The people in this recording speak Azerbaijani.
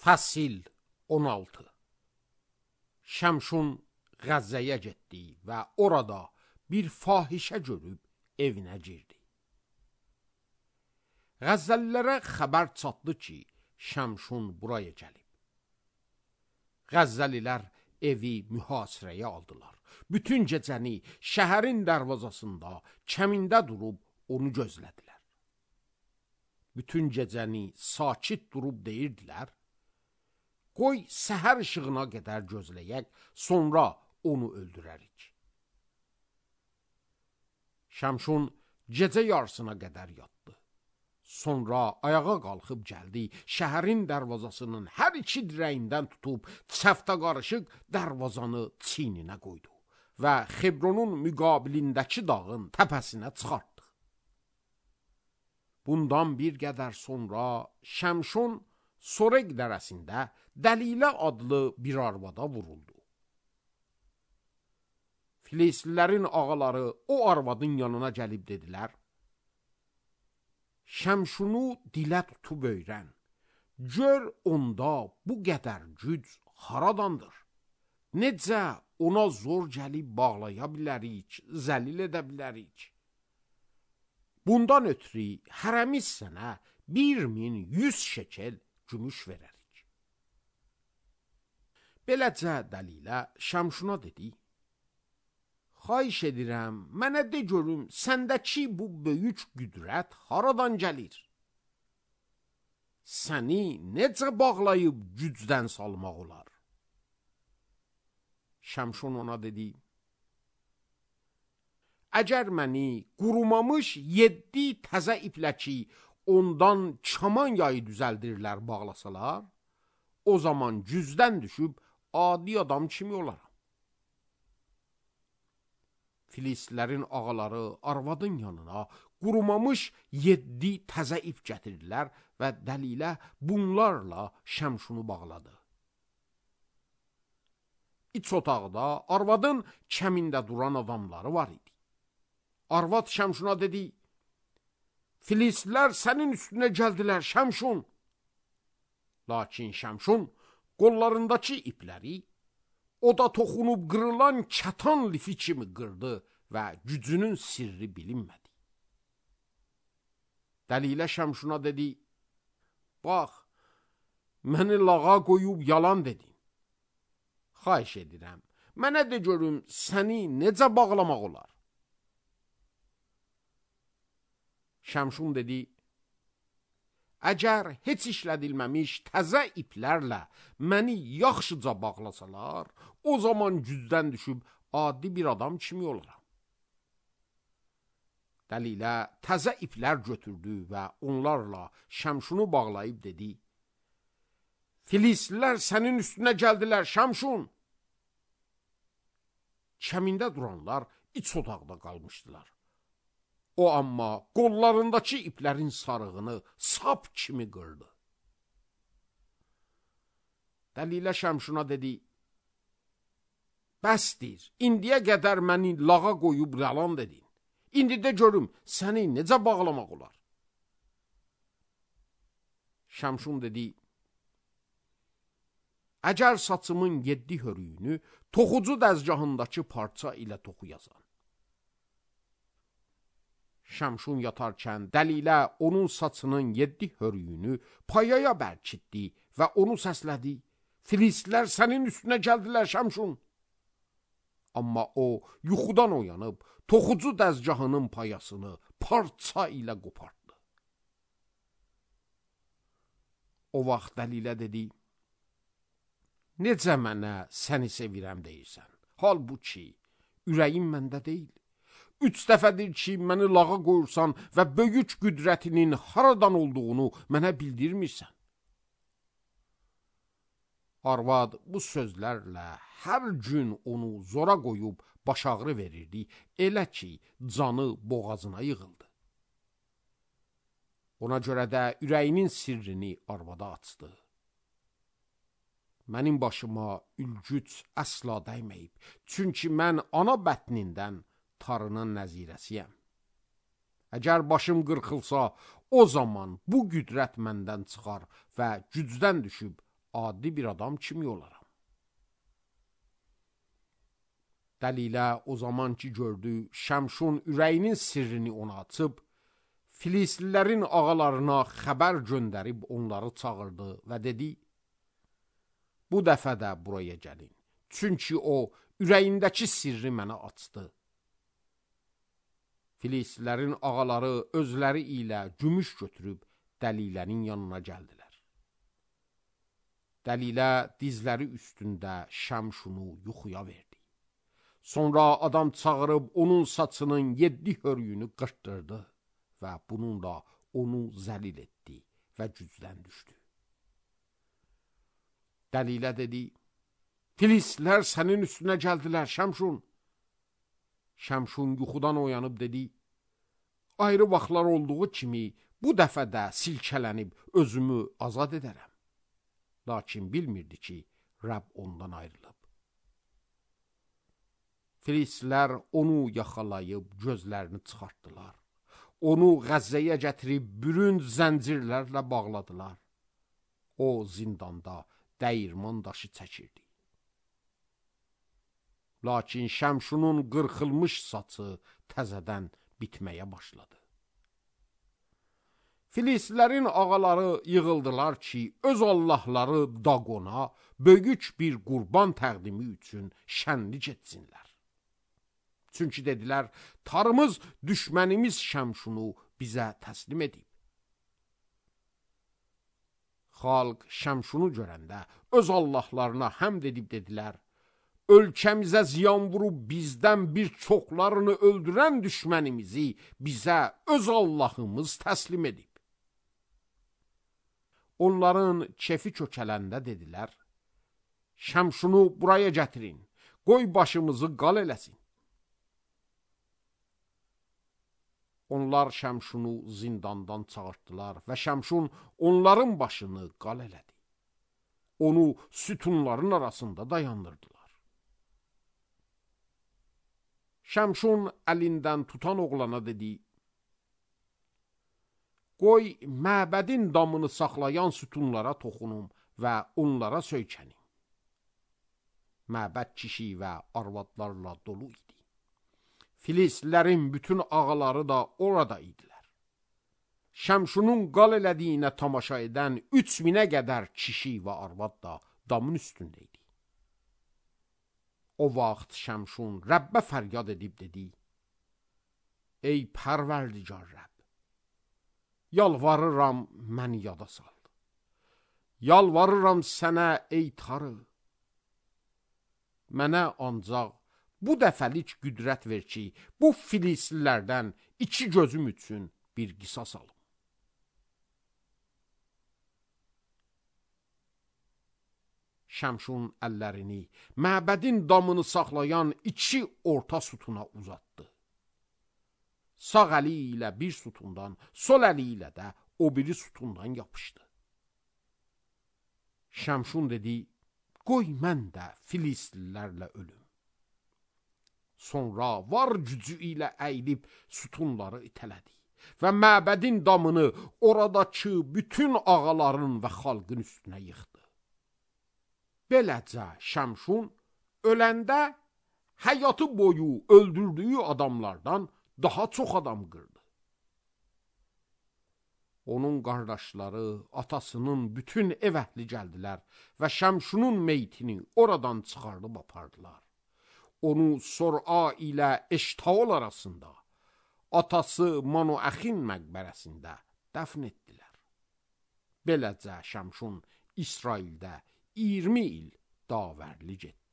Fəsil 16. Şəmşun Qəzzəyə getdi və orada bir fahişə görüb evinə girdi. Qəzzəlilərə xəbər çatdı ki, Şəmşun buraya gəlib. Qəzzəlilər evi mühasirəyə aldılar. Bütün gecəni şəhərin dərvazasında, kəmində durub onu gözlədilər. Bütün gecəni sakit durub deyirdilər, qoy səhər işığına qədər gözləyək, sonra onu öldürərik. Şəmşun gecə yarısına qədər yatdı. Sonra ayağa qalxıb gəldi, şəhərin dərvazasının hər iki dirəyindən tutub çəftə qarışıq dərvazanı çiyninə qoydu və Xebronun müqabilindəki dağın təpəsinə çıxartdı. Bundan bir qədər sonra Şəmşun Sorek dərəsində Dəlilə adlı bir arvada vuruldu. Filislilərin ağaları o arvadın yanına gəlib dedilər, Şəmşunu dilə tutub öyrən, gör onda bu qədər güc haradandır, necə ona zor gəlib bağlaya bilərik, zəlil edə bilərik. Bundan ötürü hərəmiz sənə 1100 şekel gümüş verərik. Beləcə Dəlilə Şəmşuna dedi, xahiş edirəm, mənə de görüm, səndəki bu böyük qüdrət haradan gəlir? Səni necə bağlayıb gücdən salmaq olar? Şəmşun ona dedi, əgər məni qurumamış 7 təzə iplə ki, ondan kaman yayı düzəldirlər bağlasalar, o zaman gücdən düşüb adi adam kimi olaram. Filistlərin ağaları arvadın yanına qurumamış 7 təzə ip gətirdilər və Dəlilə bunlarla Şəmşunu bağladı. İç otaqda arvadın kəmində duran adamları var idi. Arvad Şəmşuna dedi, Filistlər sənin üstünə gəldilər Şəmşun. Lakin Şəmşun qollarındakı ipləri oda toxunub qırılan kətan lifi kimi qırdı və gücünün sirri bilinmədi. Dəlilə Şəmşuna dedi, bax, məni lağa qoyub yalan dedin. Xahiş edirəm, mənə de görüm, səni necə bağlamaq olar? Şəmşun dedi, əgər heç işlədilməmiş təzə iplərlə məni yaxşıca bağlasalar, o zaman gücdən düşüb adi bir adam kimi olaram. Dəlilə təzə iplər götürdü və onlarla Şəmşunu bağlayıb dedi, Filistlilər sənin üstünə gəldilər Şəmşun. Kəmində duranlar iç otaqda qalmışdılar. O amma qollarındakı iplərin sarığını sap kimi qırdı. Dəlilə Şəmşuna dedi, bəsdir, indiyə qədər məni lağa qoyub yalan dedin. İndi də görüm, səni necə bağlamaq olar? Şəmşun dedi, əgər saçımın 7 hörüyünü toxucu dəzgahındakı parça ilə toxuyasan. Şəmşun yatarkən Dəlilə onun saçının 7 hörüyünü payaya bərkitdi və onu səslədi, Filistlər sənin üstünə gəldilər Şəmşun. Amma o yuxudan oyanıb toxucu dəzgahının payasını parça ilə qopartdı. O vaxt Dəlilə dedi, necə mənə səni sevirəm deyirsən? Halbuki ürəyim məndə deyil. 3 dəfədir ki, məni lağa qoyursan və böyük qüdrətinin haradan olduğunu mənə bildirmirsən. Arvad bu sözlərlə hər gün onu zora qoyub başağrı verirdi, elə ki, canı boğazına yığıldı. Ona görə də ürəyinin sirrini arvada açdı. Mənim başıma ülgüc əsla dəyməyib, çünki mən ana bətnindən tarının nəzirəsiyəm. Əgər başım qırxılsa, o zaman bu qüdrət məndən çıxar və gücdən düşüb adi bir adam kimi olaram? Dəlilə o zaman ki gördü, Şəmşun ürəyinin sirrini ona açıb, Filislilərin ağalarına xəbər göndərib onları çağırdı və dedi, bu dəfə də buraya gəlin, çünki o ürəyindəki sirri mənə açdı. Filislilərin ağaları özləri ilə gümüş götürüb Dəlilənin yanına gəldilər. Dəlilə dizləri üstündə Şəmşunu yuxuya verdi. Sonra adam çağırıb onun saçının 7 hörüyünü qırtdırdı və bununla onu zəlil etdi və gücdən düşdü. Dəlilə dedi, Filislər sənin üstünə gəldilər, Şəmşun. Şəmşun yuxudan oyanıb dedi, ayrı vaxtlar olduğu kimi bu dəfə də silkələnib özümü azad edərəm. Lakin bilmirdi ki, Rəbb ondan ayrılıb. Filislər onu yaxalayıb gözlərini çıxartdılar. Onu Qəzzəyə gətirib bürünc zəncirlərlə bağladılar. O zindanda dəyirman daşı çəkirdi. Lakin Şəmşunun qırxılmış saçı təzədən bitməyə başladı. Filislərin ağaları yığıldılar ki, öz allahları Daqona böyük bir qurban təqdimi üçün şənlik etsinlər. Çünki dedilər, tarımız düşmənimiz Şəmşunu bizə təslim edib. Xalq Şəmşunu görəndə öz allahlarına həmd edib dedilər, ölkəmizə ziyan vurub bizdən bir çoxlarını öldürən düşmənimizi bizə öz Allahımız təslim edib. Onların kefi kökələndə dedilər, Şəmşunu buraya gətirin, qoy başımızı qal eləsin. Onlar Şəmşunu zindandan çağırtdılar və Şəmşun onların başını qal elədi. Onu sütunların arasında dayandırdılar. Şəmşun əlindən tutan oğlana dedi, qoy məbədin damını saxlayan sütunlara toxunum və onlara söykənim. Məbəd kişi və arvadlarla dolu idi. Filislilərin bütün ağaları da orada idilər. Şəmşunun qal elədiyinə tamaşa edən 3000-ə qədər kişi və arvad da damın üstündə idi. O vaxt Şəmşun Rəbbə fəryad edib dedi, ey pərverdigar Rəbb, yalvarıram məni yada sal. Yalvarıram sənə ey Tanrı, mənə ancaq bu dəfəlik qüdrət ver ki, bu Filislilərdən 2 gözüm üçün bir qisas alım. Şəmşun əllərini məbədin damını saxlayan 2 orta sütuna uzatdı. Sağ əli ilə bir sütundan, sol əli ilə də o biri sütundan yapışdı. Şəmşun dedi, qoy mən də Filistlilərlə ölüm. Sonra var gücü ilə əyilib sütunları itələdi və məbədin damını oradakı bütün ağaların və xalqın üstünə yıxdı. Beləcə Şəmşun öləndə həyatı boyu öldürdüyü adamlardan daha çox adam qırdı. Onun qardaşları atasının bütün ev əhli gəldilər və Şəmşunun meytini oradan çıxardıb apardılar. Onu Sor'a ilə Eştaol arasında, atası Manoəxin məqbərəsində dəfn etdilər. Beləcə Şəmşun İsraildə 20 il davərlik etdi.